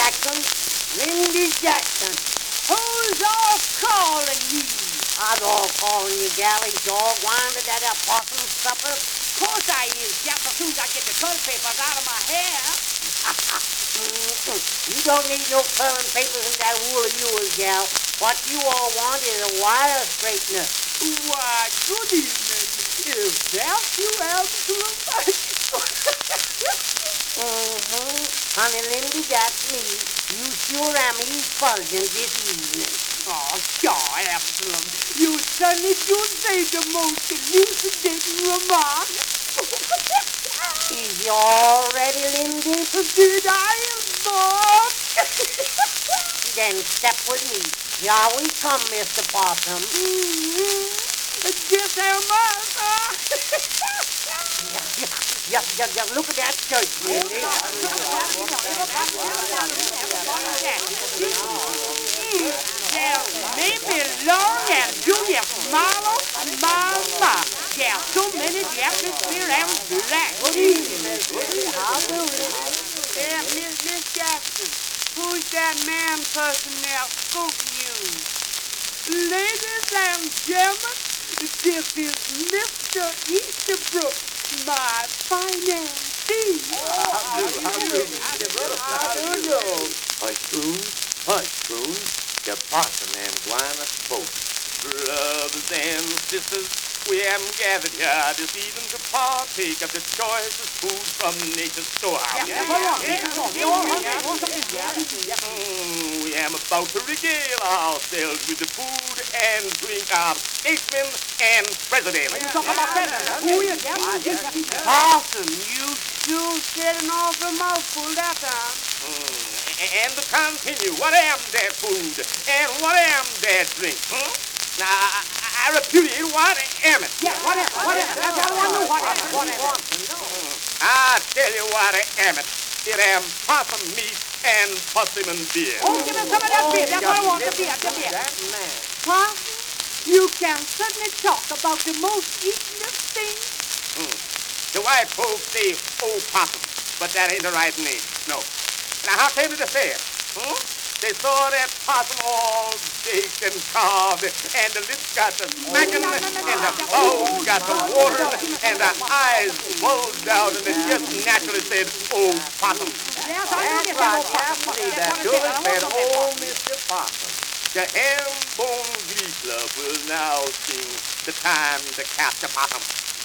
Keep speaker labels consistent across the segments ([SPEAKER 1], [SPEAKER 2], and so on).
[SPEAKER 1] Jackson. Lindy Jackson.
[SPEAKER 2] Who's all calling me?
[SPEAKER 1] I was all calling you, galley dog. Winded at that possum supper.
[SPEAKER 2] Of course I is, just as soon as I get the toilet papers out of my hair.
[SPEAKER 1] You don't need no curling papers in that wool of yours, gal. What you all want is a wire straightener.
[SPEAKER 2] Why, good evening. If that's you absolute
[SPEAKER 1] Honey, Lindy, that's me. You sure am effulgent this evening.
[SPEAKER 2] Oh, sure, Absalom. You certainly do say the most elucidating remark.
[SPEAKER 1] Is you all ready, Lindy?
[SPEAKER 2] Did I, Bob?
[SPEAKER 1] Then step with me. Here we come, Mr. Possum.
[SPEAKER 2] Guess I must,
[SPEAKER 1] Just look at that church, Lindy.
[SPEAKER 2] There may be long and Julius Marlowe, Mama. There are so many the atmosphere and black. Miss Jackson, who's that man person there spoke to you? Ladies and gentlemen, this is Mr. Easterbrook, my financier.
[SPEAKER 3] Hush, the possum and Guana spoke. Brothers and sisters, we am gathered here this evening to partake of the choicest food from nature's storehouse. We am about to regale ourselves with the food and drink of statesmen and presidents.
[SPEAKER 2] Possum, you sure said an awful mouthful that time.
[SPEAKER 3] And to continue, what am that food and what am that drink? Now, I repudiate what am it?
[SPEAKER 2] Yeah, what am? That's all I know. What am?
[SPEAKER 3] I tell you what I am it. It am possum meat and possum beer.
[SPEAKER 2] Oh, give me some of that beer. That's what I want, the beer.
[SPEAKER 1] That man.
[SPEAKER 2] Possum, you can certainly talk about the most eatenest thing.
[SPEAKER 3] The white folks say, oh, possum, but that ain't the right name. No. Now, how came it to say it? They saw that possum all baked and carved, and the lips got the smacking, and the mouth got the watering, and the eyes bulged out, and it just naturally said, oh, possum.
[SPEAKER 1] That's right, that Julie said, oh, Mr. Possum.
[SPEAKER 3] The ham-bone glee club will now sing the time to capture possum.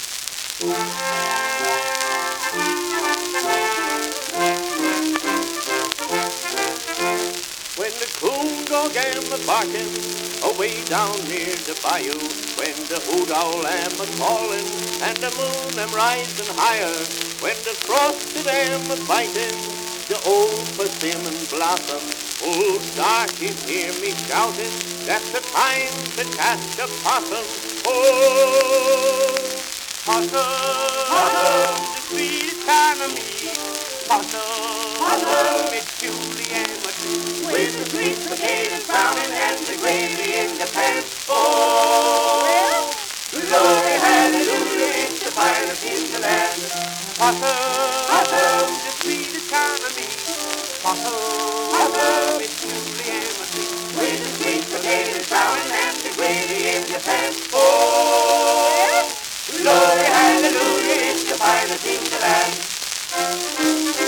[SPEAKER 3] When the coon dog am a-barking away down near the bayou, when the hoot owl am a-calling and the moon am rising higher, when the frosted am a-biting the old persimmon blossom, old darkies hear me shouting, that's the time to catch a possum. Oh, possum, the sweet kind of me, possum, it's Julie and my tree, with the sweet potatoes browning and the gravy in the pan. Oh, glory, hallelujah, it's the finest in the land. Possum, the sweet economy, possum, it's Julie and my tree, with the sweet potatoes browning and the gravy in the pan. Oh, glory, hallelujah, it's the finest in the land.